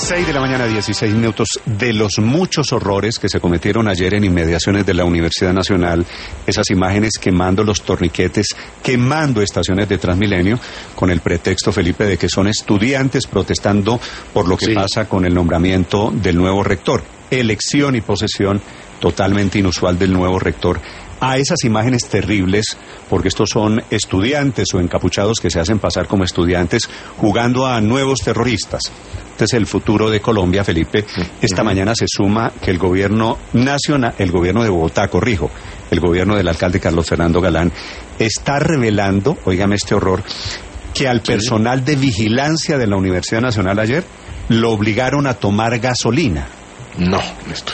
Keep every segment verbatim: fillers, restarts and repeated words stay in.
seis de la mañana, dieciséis minutos. De los muchos horrores que se cometieron ayer en inmediaciones de la Universidad Nacional, esas imágenes quemando los torniquetes, quemando estaciones de Transmilenio, con el pretexto, Felipe, de que son estudiantes protestando por lo que sí. pasa con el nombramiento del nuevo rector. Elección y posesión totalmente inusual del nuevo rector. A esas imágenes terribles, porque estos son estudiantes o encapuchados que se hacen pasar como estudiantes jugando a nuevos terroristas. Este es el futuro de Colombia, Felipe. Esta uh-huh. mañana se suma que el gobierno nacional, el gobierno de Bogotá, corrijo, el gobierno del alcalde Carlos Fernando Galán, está revelando, óigame este horror, que al personal de vigilancia de la Universidad Nacional ayer lo obligaron a tomar gasolina. No, Néstor.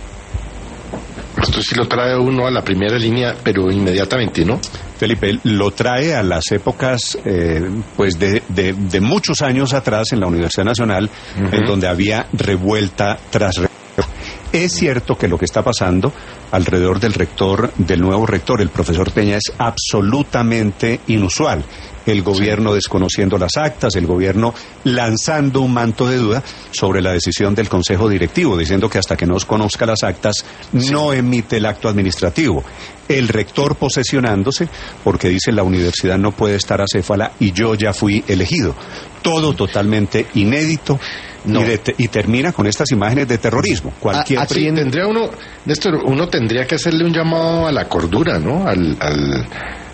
Esto sí lo trae uno a la primera línea, pero inmediatamente, ¿no? Felipe, lo trae a las épocas, eh, pues, de, de, de muchos años atrás en la Universidad Nacional, uh-huh. en donde había revuelta tras revuelta. Es cierto que lo que está pasando alrededor del rector, del nuevo rector, el profesor Peña, es absolutamente inusual. El gobierno sí. desconociendo las actas, el gobierno lanzando un manto de duda sobre la decisión del Consejo Directivo, diciendo que hasta que no conozca las actas sí. no emite el acto administrativo. El rector posesionándose porque dice la universidad no puede estar acéfala y yo ya fui elegido. Todo totalmente inédito. No. Y, de, y termina con estas imágenes de terrorismo. Cualquier a, así tendría uno, Néstor, uno tendría que hacerle un llamado a la cordura, ¿no? Al, al,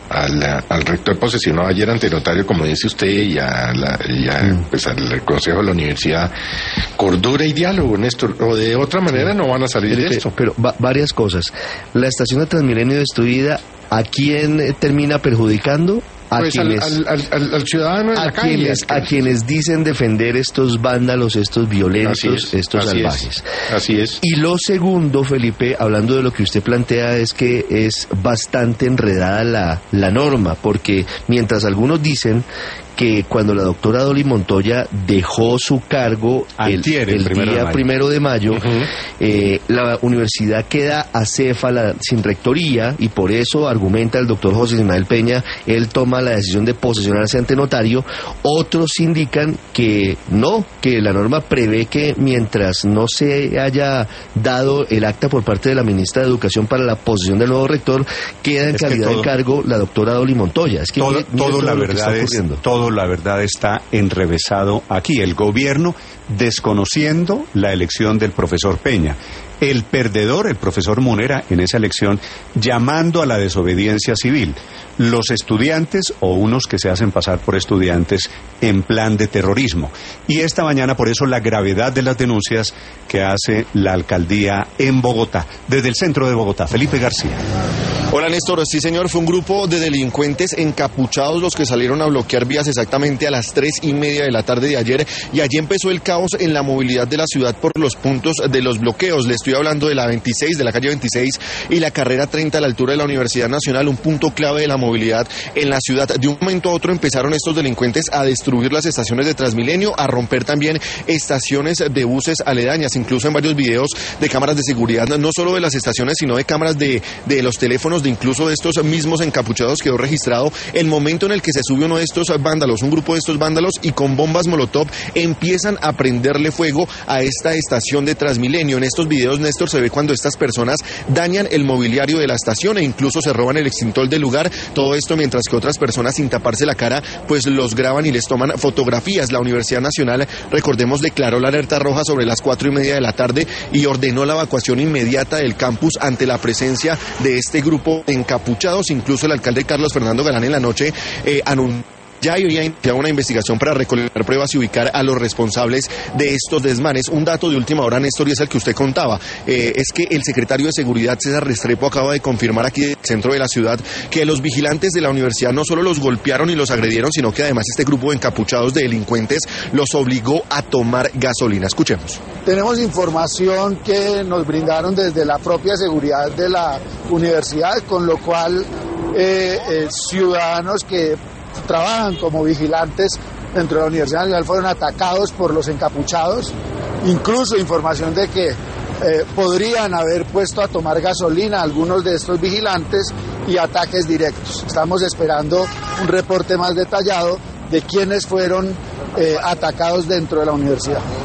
al, al rector posesionado ayer ante notario, como dice usted, y, a la, y a, mm. pues, al consejo de la universidad. Cordura y diálogo, Néstor, o de otra manera no van a salir pero, de esto. Pero va, varias cosas. La estación de Transmilenio destruida, ¿a quién termina perjudicando? A pues quienes, al, al, al, al ciudadano en a la calle. Quienes, a quienes dicen defender estos vándalos, estos violentos, es, estos así salvajes. Es, así es. Y lo segundo, Felipe, hablando de lo que usted plantea, es que es bastante enredada la, la norma, porque mientras algunos dicen que cuando la doctora Dolly Montoya dejó su cargo Antier, el, el, el primero día de primero de mayo, uh-huh. eh, la universidad queda acéfala, sin rectoría, y por eso argumenta el doctor José Ismael Peña, él toma la decisión de posesionarse ante notario. Otros indican que no, que la norma prevé que mientras no se haya dado el acta por parte de la ministra de Educación para la posesión del nuevo rector, queda en es calidad todo, de cargo la doctora Dolly Montoya. Es que todo, mire, mire todo, todo la lo verdad que está es todo la verdad está enrevesado aquí. El gobierno desconociendo la elección del profesor Peña. El perdedor, el profesor Munera, en esa elección, llamando a la desobediencia civil. Los estudiantes, o unos que se hacen pasar por estudiantes, en plan de terrorismo. Y esta mañana, por eso, la gravedad de las denuncias que hace la alcaldía en Bogotá, desde el centro de Bogotá. Felipe García. Hola, Néstor. Sí, señor, fue un grupo de delincuentes encapuchados los que salieron a bloquear vías exactamente a las tres y media de la tarde de ayer, y allí empezó el caos en la movilidad de la ciudad por los puntos de los bloqueos. Le estoy hablando de la veintiséis, de la calle veintiséis y la carrera treinta a la altura de la Universidad Nacional, un punto clave de la movilidad en la ciudad. De un momento a otro empezaron estos delincuentes a destruir las estaciones de Transmilenio, a romper también estaciones de buses aledañas, incluso en varios videos de cámaras de seguridad, no solo de las estaciones, sino de cámaras de, de los teléfonos, de incluso de estos mismos encapuchados, quedó registrado el momento en el que se sube uno de estos vándalos, un grupo de estos vándalos, y con bombas molotov empiezan a prenderle fuego a esta estación de Transmilenio. En estos videos, Néstor, se ve cuando estas personas dañan el mobiliario de la estación e incluso se roban el extintor del lugar. Todo esto mientras que otras personas, sin taparse la cara, pues los graban y les toman fotografías. La Universidad Nacional, recordemos, declaró la alerta roja sobre las cuatro y media de la tarde y ordenó la evacuación inmediata del campus ante la presencia de este grupo de encapuchados. Incluso el alcalde Carlos Fernando Galán en la noche eh, anunció ya había iniciado una investigación para recolectar pruebas y ubicar a los responsables de estos desmanes. Un dato de última hora, Néstor, y es el que usted contaba, eh, es que el secretario de Seguridad, César Restrepo, acaba de confirmar aquí en el centro de la ciudad que los vigilantes de la universidad no solo los golpearon y los agredieron, sino que además este grupo de encapuchados de delincuentes los obligó a tomar gasolina. Escuchemos. Tenemos información que nos brindaron desde la propia seguridad de la universidad, con lo cual eh, eh, ciudadanos que trabajan como vigilantes dentro de la Universidad Nacional fueron atacados por los encapuchados, incluso información de que eh, podrían haber puesto a tomar gasolina a algunos de estos vigilantes y ataques directos. Estamos esperando un reporte más detallado de quiénes fueron eh, atacados dentro de la universidad.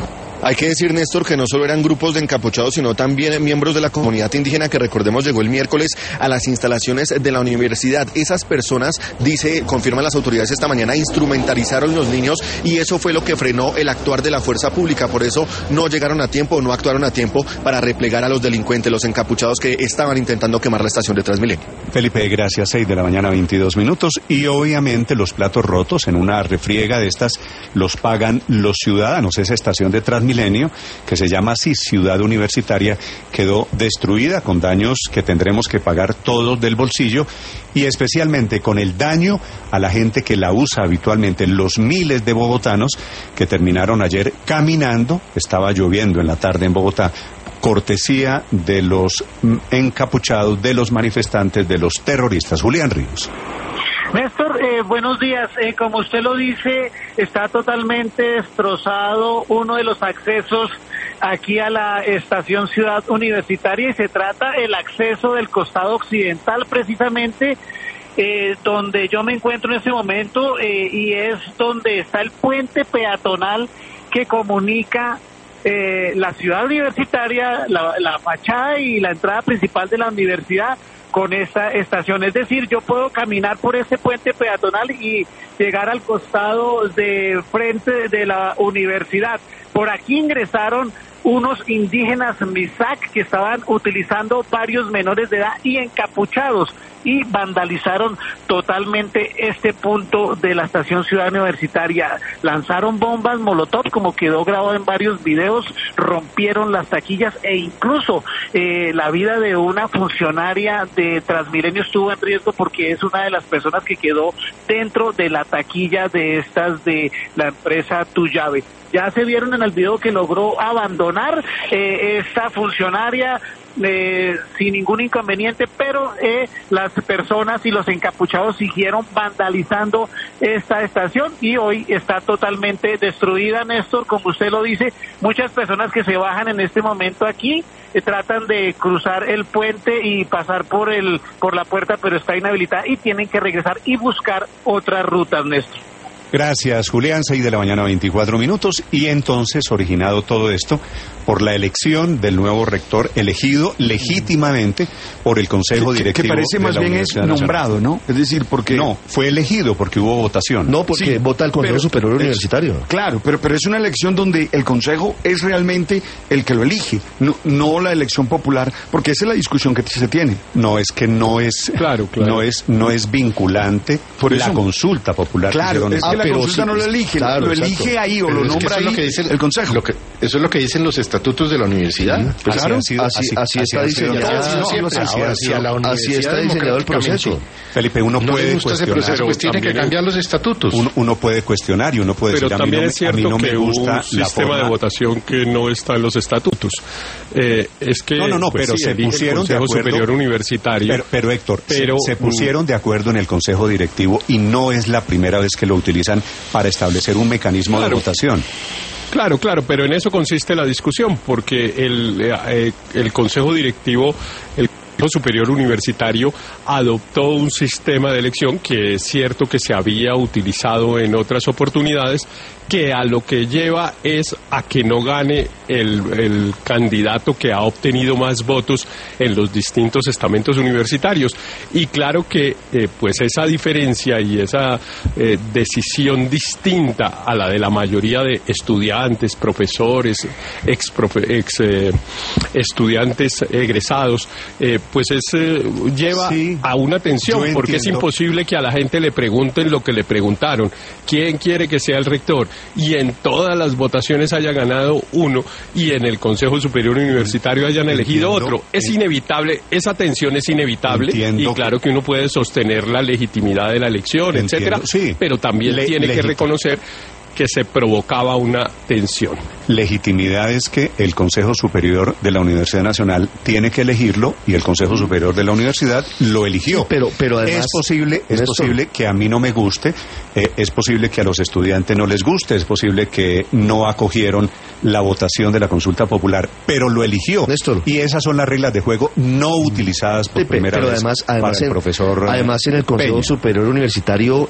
Hay que decir, Néstor, que no solo eran grupos de encapuchados, sino también miembros de la comunidad indígena que, recordemos, llegó el miércoles a las instalaciones de la universidad. Esas personas, dice, confirman las autoridades esta mañana, instrumentalizaron los niños y eso fue lo que frenó el actuar de la fuerza pública. Por eso no llegaron a tiempo, no actuaron a tiempo para replegar a los delincuentes, los encapuchados que estaban intentando quemar la estación de Transmilenio. Felipe, gracias. seis de la mañana, veintidós minutos. Y obviamente los platos rotos en una refriega de estas los pagan los ciudadanos. Esa estación de Transmilenio, que se llama así Ciudad Universitaria, quedó destruida con daños que tendremos que pagar todos del bolsillo y especialmente con el daño a la gente que la usa habitualmente, los miles de bogotanos que terminaron ayer caminando. Estaba lloviendo en la tarde en Bogotá, cortesía de los encapuchados, de los manifestantes, de los terroristas. Julián Ríos. Néstor, eh, buenos días. Eh, como usted lo dice, está totalmente destrozado uno de los accesos aquí a la estación Ciudad Universitaria y se trata el acceso del costado occidental, precisamente eh, donde yo me encuentro en este momento eh, y es donde está el puente peatonal que comunica eh, la Ciudad Universitaria, la, la fachada y la entrada principal de la universidad con esta estación. Es decir, yo puedo caminar por este puente peatonal y llegar al costado de frente de la universidad. Por aquí ingresaron unos indígenas Misak que estaban utilizando varios menores de edad y encapuchados y vandalizaron totalmente este punto de la estación Ciudad Universitaria. Lanzaron bombas molotov, como quedó grabado en varios videos, rompieron las taquillas e incluso eh, la vida de una funcionaria de Transmilenio estuvo en riesgo porque es una de las personas que quedó dentro de la taquilla de estas de la empresa Tuyave. Ya se vieron en el video que logró abandonar eh, esta funcionaria eh, sin ningún inconveniente, pero eh, las personas y los encapuchados siguieron vandalizando esta estación y hoy está totalmente destruida, Néstor, como usted lo dice. Muchas personas que se bajan en este momento aquí eh, tratan de cruzar el puente y pasar por el por la puerta, pero está inhabilitada y tienen que regresar y buscar otras rutas, Néstor. Gracias, Julián. seis de la mañana, veinticuatro minutos. Y entonces, originado todo esto por la elección del nuevo rector elegido legítimamente por el Consejo que, Directivo. Que parece más bien es nombrado, ¿no? Es decir, porque... No, fue elegido porque hubo votación. No, porque sí, vota el Consejo Superior Universitario. Es, claro, pero, pero es una elección donde el Consejo es realmente el que lo elige, no, no la elección popular, porque esa es la discusión que se tiene. No, es que no es, claro, claro. No es, no es vinculante por la consulta popular. Claro, que es que la consulta sí, no lo elige, claro, lo elige exacto. ahí o pero lo nombra ahí es que el, el Consejo. Lo que, eso es lo que dicen los estatutos de la universidad. Sí, pues claro, así, así, así, así está diseñado. Así está diseñado el proceso. Felipe, uno no puede cuestionar. Proceso, pues tiene que cambiar los estatutos. Uno, uno puede cuestionar y uno puede pero decir, también a mí no, es cierto a mí no que me gusta un sistema la forma de votación que no está en los estatutos. Eh, es que no, no, no, pues, pero sí, se pusieron el Consejo de acuerdo, Superior Universitario. Pero, pero Héctor, pero, se, se pusieron de acuerdo en el Consejo Directivo y no es la primera vez que lo utilizan para establecer un mecanismo claro. de votación. Claro, claro, pero en eso consiste la discusión, porque el, eh, el Consejo Directivo, el Consejo Superior Universitario adoptó un sistema de elección que es cierto que se había utilizado en otras oportunidades, que a lo que lleva es a que no gane el, el candidato que ha obtenido más votos en los distintos estamentos universitarios. Y claro que eh, pues esa diferencia y esa eh, decisión distinta a la de la mayoría de estudiantes, profesores, ex, profe, ex eh, estudiantes egresados, eh, pues es, eh, lleva sí, a una tensión, porque es imposible que a la gente le pregunten lo que le preguntaron. ¿Quién quiere que sea el rector? Y en todas las votaciones haya ganado uno y en el Consejo Superior Universitario hayan elegido entiendo, otro. Es inevitable, esa tensión es inevitable y claro que uno puede sostener la legitimidad de la elección, entiendo, etcétera, sí. pero también Le, tiene que reconocer que se provocaba una tensión. Legitimidad es que el Consejo Superior de la Universidad Nacional tiene que elegirlo y el Consejo Superior de la Universidad lo eligió. Sí, pero, pero además, es posible, es Néstor, posible que a mí no me guste, eh, es posible que a los estudiantes no les guste, es posible que no acogieron la votación de la consulta popular, pero lo eligió. Néstor. Y esas son las reglas de juego no utilizadas por sí, primera pero vez además, además para el en, profesor Además en el Consejo Peña. Superior Universitario